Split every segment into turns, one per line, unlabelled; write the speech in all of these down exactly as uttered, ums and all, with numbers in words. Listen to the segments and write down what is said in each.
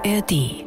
A R D.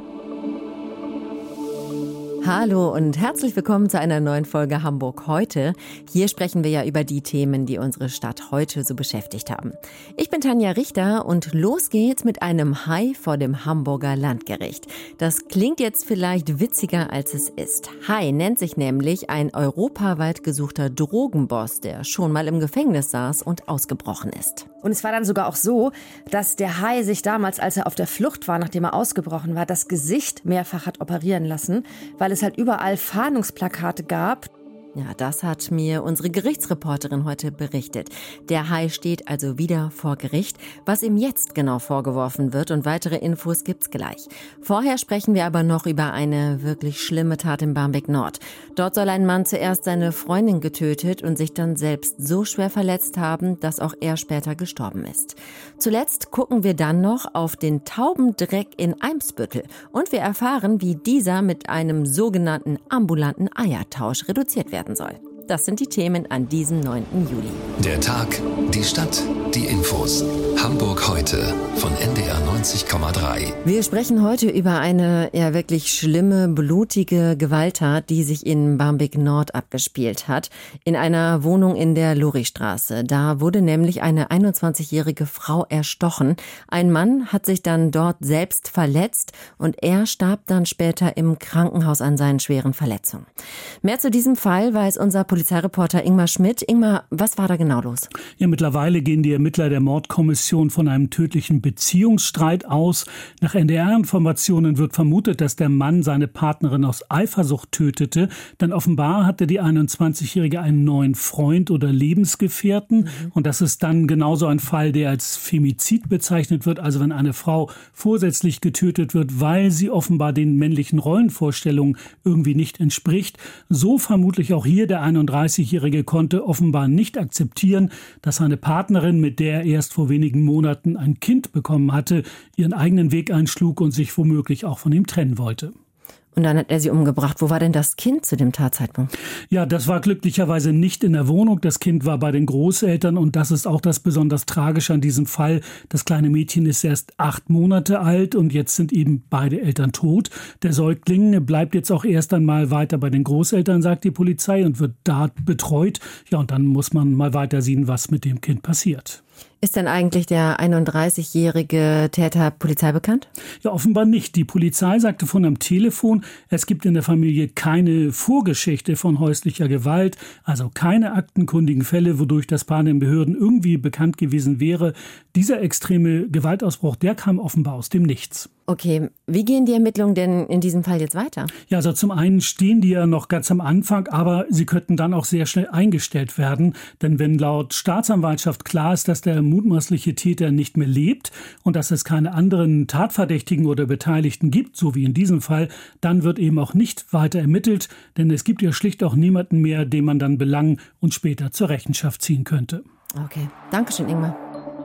Hallo und herzlich willkommen zu einer neuen Folge Hamburg heute. Hier sprechen wir ja über die Themen, die unsere Stadt heute so beschäftigt haben. Ich bin Tanja Richter und los geht's mit einem Hai vor dem Hamburger Landgericht. Das klingt jetzt vielleicht witziger, als es ist. Hai nennt sich nämlich ein europaweit gesuchter Drogenboss, der schon mal im Gefängnis saß und ausgebrochen ist.
Und es war dann sogar auch so, dass der Hai sich damals, als er auf der Flucht war, nachdem er ausgebrochen war, das Gesicht mehrfach hat operieren lassen, weil es halt überall Fahndungsplakate gab.
Ja, das hat mir unsere Gerichtsreporterin heute berichtet. Der Hai steht also wieder vor Gericht. Was ihm jetzt genau vorgeworfen wird und weitere Infos gibt's gleich. Vorher sprechen wir aber noch über eine wirklich schlimme Tat in Barmbek Nord. Dort soll ein Mann zuerst seine Freundin getötet und sich dann selbst so schwer verletzt haben, dass auch er später gestorben ist. Zuletzt gucken wir dann noch auf den Taubendreck in Eimsbüttel und wir erfahren, wie dieser mit einem sogenannten ambulanten Eiertausch reduziert werden soll. Das sind die Themen an diesem neunten Juli.
Der Tag, die Stadt, die Infos. Hamburg heute von N D R neunzig Komma drei.
Wir sprechen heute über eine ja wirklich schlimme, blutige Gewalttat, die sich in Barmbek Nord abgespielt hat. In einer Wohnung in der Loristraße. Da wurde nämlich eine einundzwanzigjährige Frau erstochen. Ein Mann hat sich dann dort selbst verletzt und er starb dann später im Krankenhaus an seinen schweren Verletzungen. Mehr zu diesem Fall weiß unser Polizeireporter Ingmar Schmidt. Ingmar, was war da genau los?
Ja, mittlerweile gehen die Ermittler der Mordkommission von einem tödlichen Beziehungsstreit aus. Nach N D R-Informationen wird vermutet, dass der Mann seine Partnerin aus Eifersucht tötete. Denn offenbar hatte die einundzwanzigjährige einen neuen Freund oder Lebensgefährten. Mhm. Und das ist dann genauso ein Fall, der als Femizid bezeichnet wird. Also wenn eine Frau vorsätzlich getötet wird, weil sie offenbar den männlichen Rollenvorstellungen irgendwie nicht entspricht. So vermutlich auch hier der einunddreißigjährige konnte offenbar nicht akzeptieren, dass seine Partnerin, mit der er erst vor wenigen Monaten ein Kind bekommen hatte, ihren eigenen Weg einschlug und sich womöglich auch von ihm trennen wollte.
Und dann hat er sie umgebracht. Wo war denn das Kind zu dem Tatzeitpunkt?
Ja, das war glücklicherweise nicht in der Wohnung. Das Kind war bei den Großeltern und das ist auch das besonders Tragische an diesem Fall. Das kleine Mädchen ist erst acht Monate alt und jetzt sind eben beide Eltern tot. Der Säugling bleibt jetzt auch erst einmal weiter bei den Großeltern, sagt die Polizei, und wird da betreut. Ja, und dann muss man mal weiter sehen, was mit dem Kind passiert.
Ist denn eigentlich der einunddreißigjährige Täter Polizei bekannt?
Ja, offenbar nicht. Die Polizei sagte von am Telefon, es gibt in der Familie keine Vorgeschichte von häuslicher Gewalt, also keine aktenkundigen Fälle, wodurch das Paar den Behörden irgendwie bekannt gewesen wäre. Dieser extreme Gewaltausbruch, der kam offenbar aus dem Nichts.
Okay, wie gehen die Ermittlungen denn in diesem Fall jetzt weiter?
Ja, also zum einen stehen die ja noch ganz am Anfang, aber sie könnten dann auch sehr schnell eingestellt werden. Denn wenn laut Staatsanwaltschaft klar ist, dass der mutmaßliche Täter nicht mehr lebt und dass es keine anderen Tatverdächtigen oder Beteiligten gibt, so wie in diesem Fall, dann wird eben auch nicht weiter ermittelt, denn es gibt ja schlicht auch niemanden mehr, den man dann belangen und später zur Rechenschaft ziehen könnte.
Okay, Dankeschön, Ingmar.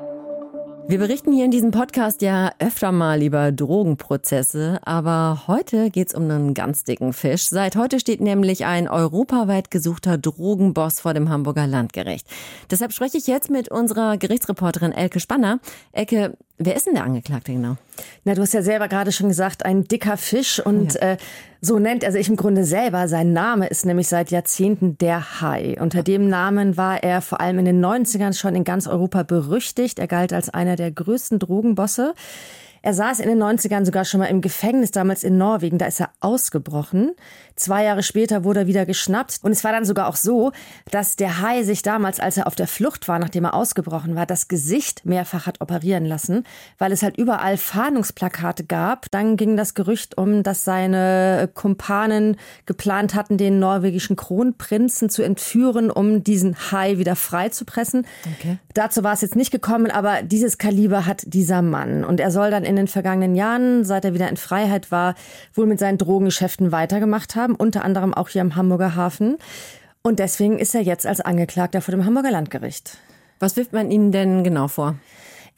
Wir berichten hier in diesem Podcast ja öfter mal über Drogenprozesse, aber heute geht's um einen ganz dicken Fisch. Seit heute steht nämlich ein europaweit gesuchter Drogenboss vor dem Hamburger Landgericht. Deshalb spreche ich jetzt mit unserer Gerichtsreporterin Elke Spanner. Elke, wer ist denn der Angeklagte genau?
Na, du hast ja selber gerade schon gesagt, ein dicker Fisch und ja. äh, so nennt er sich im Grunde selber. Sein Name ist nämlich seit Jahrzehnten der Hai. Unter dem Namen war er vor allem in den neunzigern schon in ganz Europa berüchtigt. Er galt als einer der größten Drogenbosse. Er saß in den neunzigern sogar schon mal im Gefängnis, damals in Norwegen. Da ist er ausgebrochen. Zwei Jahre später wurde er wieder geschnappt. Und es war dann sogar auch so, dass der Hai sich damals, als er auf der Flucht war, nachdem er ausgebrochen war, das Gesicht mehrfach hat operieren lassen, weil es halt überall Fahndungsplakate gab. Dann ging das Gerücht um, dass seine Kumpanen geplant hatten, den norwegischen Kronprinzen zu entführen, um diesen Hai wieder freizupressen. Okay. Dazu war es jetzt nicht gekommen, aber dieses Kaliber hat dieser Mann. Und er soll dann in den vergangenen Jahren, seit er wieder in Freiheit war, wohl mit seinen Drogengeschäften weitergemacht haben, unter anderem auch hier am Hamburger Hafen. Und deswegen ist er jetzt als Angeklagter vor dem Hamburger Landgericht.
Was wirft man ihm denn genau vor?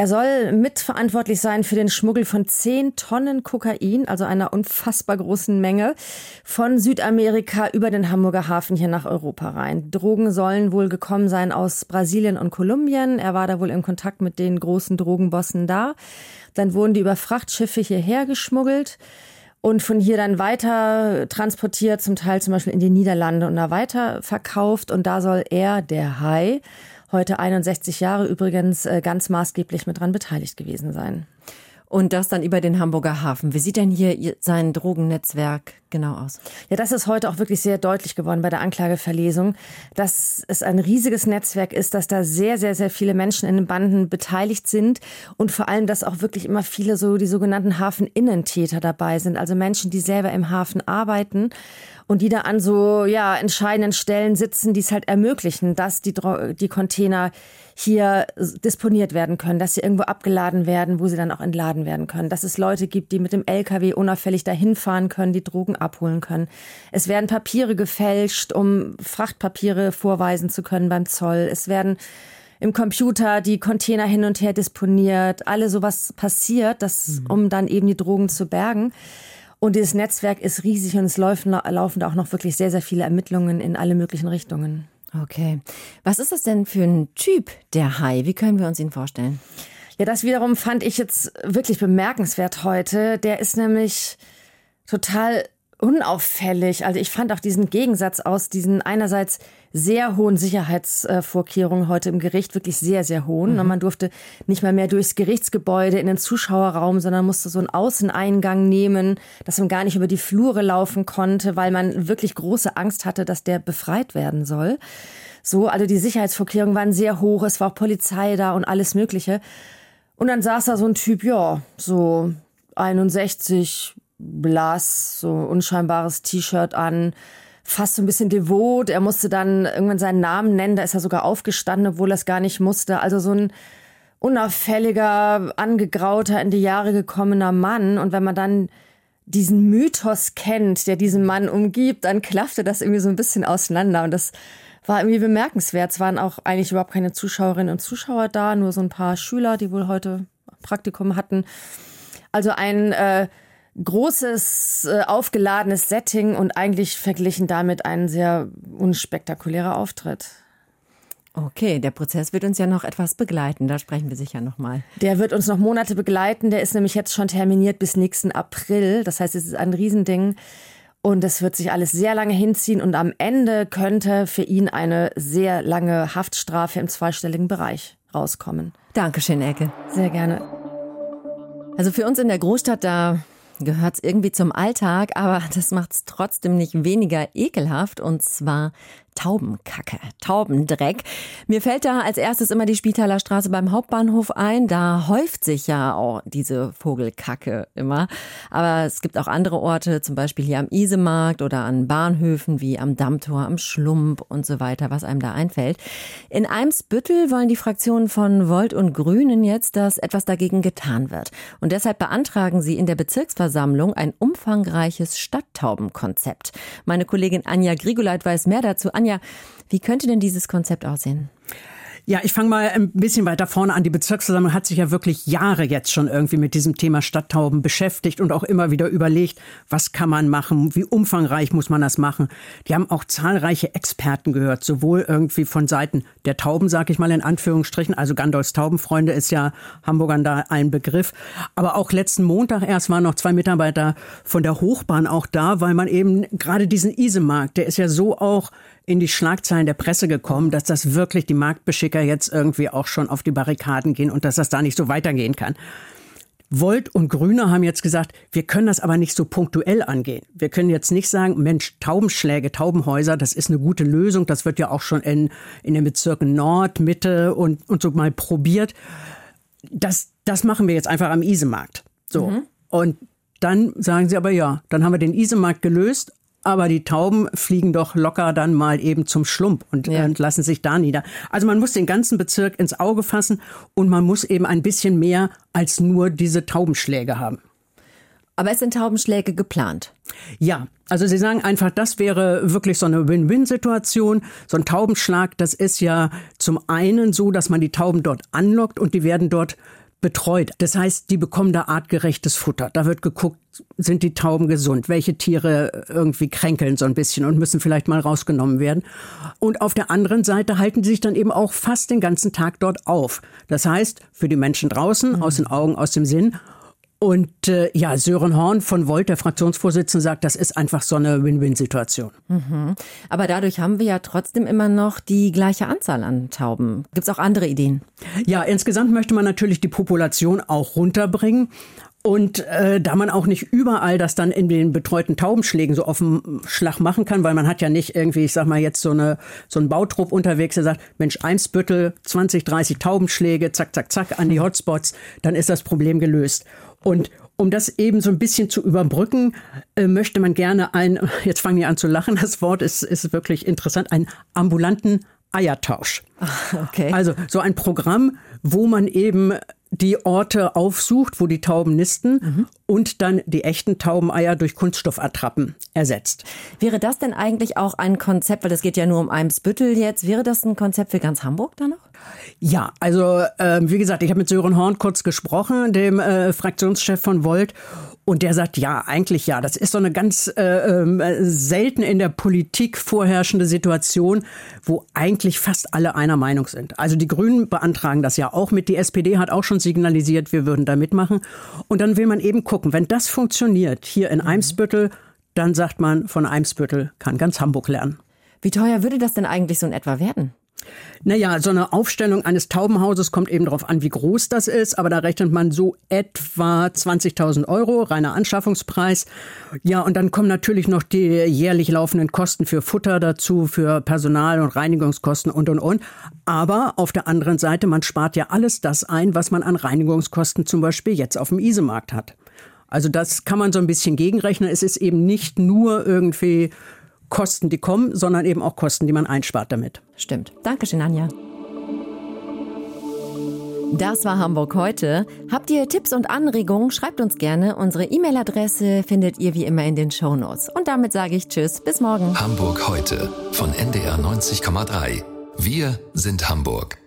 Er soll mitverantwortlich sein für den Schmuggel von zehn Tonnen Kokain, also einer unfassbar großen Menge, von Südamerika über den Hamburger Hafen hier nach Europa rein. Drogen sollen wohl gekommen sein aus Brasilien und Kolumbien. Er war da wohl in Kontakt mit den großen Drogenbossen da. Dann wurden die über Frachtschiffe hierher geschmuggelt und von hier dann weiter transportiert, zum Teil zum Beispiel in die Niederlande und da weiter verkauft. Und da soll er, der Hai, heute einundsechzig Jahre übrigens, ganz maßgeblich mit dran beteiligt gewesen sein.
Und das dann über den Hamburger Hafen. Wie sieht denn hier sein Drogennetzwerk genau aus?
Ja, das ist heute auch wirklich sehr deutlich geworden bei der Anklageverlesung, dass es ein riesiges Netzwerk ist, dass da sehr, sehr, sehr viele Menschen in den Banden beteiligt sind und vor allem, dass auch wirklich immer viele so die sogenannten Hafeninnentäter dabei sind, also Menschen, die selber im Hafen arbeiten und die da an so ja entscheidenden Stellen sitzen, die es halt ermöglichen, dass die, die Container hier disponiert werden können, dass sie irgendwo abgeladen werden, wo sie dann auch entladen werden können. Dass es Leute gibt, die mit dem L K W unauffällig dahin fahren können, die Drogen abholen können. Es werden Papiere gefälscht, um Frachtpapiere vorweisen zu können beim Zoll. Es werden im Computer die Container hin und her disponiert. Alle sowas passiert, das, um dann eben die Drogen zu bergen. Und dieses Netzwerk ist riesig und es laufen, laufen da auch noch wirklich sehr, sehr viele Ermittlungen in alle möglichen Richtungen.
Okay. Was ist das denn für ein Typ, der Hai? Wie können wir uns ihn vorstellen?
Ja, das wiederum fand ich jetzt wirklich bemerkenswert heute. Der ist nämlich total unauffällig. Also ich fand auch diesen Gegensatz aus diesen einerseits sehr hohen Sicherheitsvorkehrungen heute im Gericht, wirklich sehr, sehr hohen. Mhm. Man durfte nicht mal mehr durchs Gerichtsgebäude in den Zuschauerraum, sondern musste so einen Außeneingang nehmen, dass man gar nicht über die Flure laufen konnte, weil man wirklich große Angst hatte, dass der befreit werden soll. So, also die Sicherheitsvorkehrungen waren sehr hoch, es war auch Polizei da und alles Mögliche. Und dann saß da so ein Typ, ja, so einundsechzig, blass, so unscheinbares T-Shirt an, fast so ein bisschen devot. Er musste dann irgendwann seinen Namen nennen, da ist er sogar aufgestanden, obwohl er es gar nicht musste. Also so ein unauffälliger, angegrauter, in die Jahre gekommener Mann. Und wenn man dann diesen Mythos kennt, der diesen Mann umgibt, dann klaffte das irgendwie so ein bisschen auseinander. Und das war irgendwie bemerkenswert. Es waren auch eigentlich überhaupt keine Zuschauerinnen und Zuschauer da, nur so ein paar Schüler, die wohl heute Praktikum hatten. Also ein äh, großes, äh, aufgeladenes Setting und eigentlich verglichen damit ein sehr unspektakulärer Auftritt.
Okay, der Prozess wird uns ja noch etwas begleiten, da sprechen wir sicher noch mal.
Der wird uns noch Monate begleiten, der ist nämlich jetzt schon terminiert bis nächsten April. Das heißt, es ist ein Riesending und es wird sich alles sehr lange hinziehen und am Ende könnte für ihn eine sehr lange Haftstrafe im zweistelligen Bereich rauskommen.
Dankeschön, Elke.
Sehr gerne.
Also für uns in der Großstadt, da gehört es irgendwie zum Alltag, aber das macht es trotzdem nicht weniger ekelhaft, und zwar Taubenkacke, Taubendreck. Mir fällt da als erstes immer die Spitaler Straße beim Hauptbahnhof ein. Da häuft sich ja auch diese Vogelkacke immer. Aber es gibt auch andere Orte, zum Beispiel hier am Isemarkt oder an Bahnhöfen wie am Dammtor, am Schlump und so weiter, was einem da einfällt. In Eimsbüttel wollen die Fraktionen von Volt und Grünen jetzt, dass etwas dagegen getan wird. Und deshalb beantragen sie in der Bezirksversammlung ein umfangreiches Stadttaubenkonzept. Meine Kollegin Anja Grigoleit weiß mehr dazu. Anja, wie könnte denn dieses Konzept aussehen?
Ja, ich fange mal ein bisschen weiter vorne an. Die Bezirksversammlung hat sich ja wirklich Jahre jetzt schon irgendwie mit diesem Thema Stadttauben beschäftigt und auch immer wieder überlegt, was kann man machen, wie umfangreich muss man das machen. Die haben auch zahlreiche Experten gehört, sowohl irgendwie von Seiten der Tauben, sag ich mal in Anführungsstrichen, also Gandolfs Taubenfreunde ist ja Hamburgern da ein Begriff, aber auch letzten Montag erst waren noch zwei Mitarbeiter von der Hochbahn auch da, weil man eben gerade diesen Isemarkt, der ist ja so auch in die Schlagzeilen der Presse gekommen, dass das wirklich die Marktbeschicker jetzt irgendwie auch schon auf die Barrikaden gehen und dass das da nicht so weitergehen kann. Volt und Grüne haben jetzt gesagt, wir können das aber nicht so punktuell angehen. Wir können jetzt nicht sagen, Mensch, Taubenschläge, Taubenhäuser, das ist eine gute Lösung. Das wird ja auch schon in, in den Bezirken Nord, Mitte und, und so mal probiert. Das, das machen wir jetzt einfach am Isemarkt. So. Mhm. Und dann sagen sie aber, ja, dann haben wir den Isemarkt gelöst. Aber die Tauben fliegen doch locker dann mal eben zum Schlump und, ja. und lassen sich da nieder. Also man muss den ganzen Bezirk ins Auge fassen und man muss eben ein bisschen mehr als nur diese Taubenschläge haben.
Aber es sind Taubenschläge geplant?
Ja, also sie sagen einfach, das wäre wirklich so eine Win-Win-Situation. So ein Taubenschlag, das ist ja zum einen so, dass man die Tauben dort anlockt und die werden dort betreut. Das heißt, die bekommen da artgerechtes Futter. Da wird geguckt, sind die Tauben gesund? Welche Tiere irgendwie kränkeln so ein bisschen und müssen vielleicht mal rausgenommen werden? Und auf der anderen Seite halten sie sich dann eben auch fast den ganzen Tag dort auf. Das heißt, für die Menschen draußen, mhm. aus den Augen, aus dem Sinn. Und äh, ja, Sören Horn von Volt, der Fraktionsvorsitzende, sagt, das ist einfach so eine Win-Win-Situation.
Mhm. Aber dadurch haben wir ja trotzdem immer noch die gleiche Anzahl an Tauben. Gibt es auch andere Ideen?
Ja, insgesamt möchte man natürlich die Population auch runterbringen. Und äh, da man auch nicht überall das dann in den betreuten Taubenschlägen so auf dem Schlag machen kann, weil man hat ja nicht irgendwie, ich sag mal jetzt so eine so ein Bautrupp unterwegs, der sagt, Mensch, Eimsbüttel, zwanzig, dreißig Taubenschläge, zack, zack, zack, an die Hotspots, dann ist das Problem gelöst. Und um das eben so ein bisschen zu überbrücken, äh, möchte man gerne ein, jetzt fangen die an zu lachen, das Wort ist, ist wirklich interessant, einen ambulanten Eiertausch.
Okay.
Also so ein Programm, wo man eben die Orte aufsucht, wo die Tauben nisten mhm. und dann die echten Taubeneier durch Kunststoffattrappen ersetzt.
Wäre das denn eigentlich auch ein Konzept, weil es geht ja nur um Eimsbüttel jetzt, wäre das ein Konzept für ganz Hamburg dann noch?
Ja, also äh, wie gesagt, ich habe mit Sören Horn kurz gesprochen, dem äh, Fraktionschef von Volt. Und der sagt, ja, eigentlich ja. Das ist so eine ganz äh, äh, selten in der Politik vorherrschende Situation, wo eigentlich fast alle einer Meinung sind. Also die Grünen beantragen das ja auch mit. Die S P D hat auch schon signalisiert, wir würden da mitmachen. Und dann will man eben gucken, wenn das funktioniert hier in Eimsbüttel, dann sagt man, von Eimsbüttel kann ganz Hamburg lernen.
Wie teuer würde das denn eigentlich so in etwa werden?
Naja, so eine Aufstellung eines Taubenhauses kommt eben darauf an, wie groß das ist. Aber da rechnet man so etwa zwanzigtausend Euro, reiner Anschaffungspreis. Ja, und dann kommen natürlich noch die jährlich laufenden Kosten für Futter dazu, für Personal- und Reinigungskosten und, und, und. Aber auf der anderen Seite, man spart ja alles das ein, was man an Reinigungskosten zum Beispiel jetzt auf dem Isemarkt hat. Also das kann man so ein bisschen gegenrechnen. Es ist eben nicht nur irgendwie Kosten, die kommen, sondern eben auch Kosten, die man einspart damit.
Stimmt. Dankeschön, Anja. Das war Hamburg heute. Habt ihr Tipps und Anregungen? Schreibt uns gerne. Unsere E-Mail-Adresse findet ihr wie immer in den Shownotes. Und damit sage ich Tschüss, bis morgen.
Hamburg heute von N D R neunzig Komma drei. Wir sind Hamburg.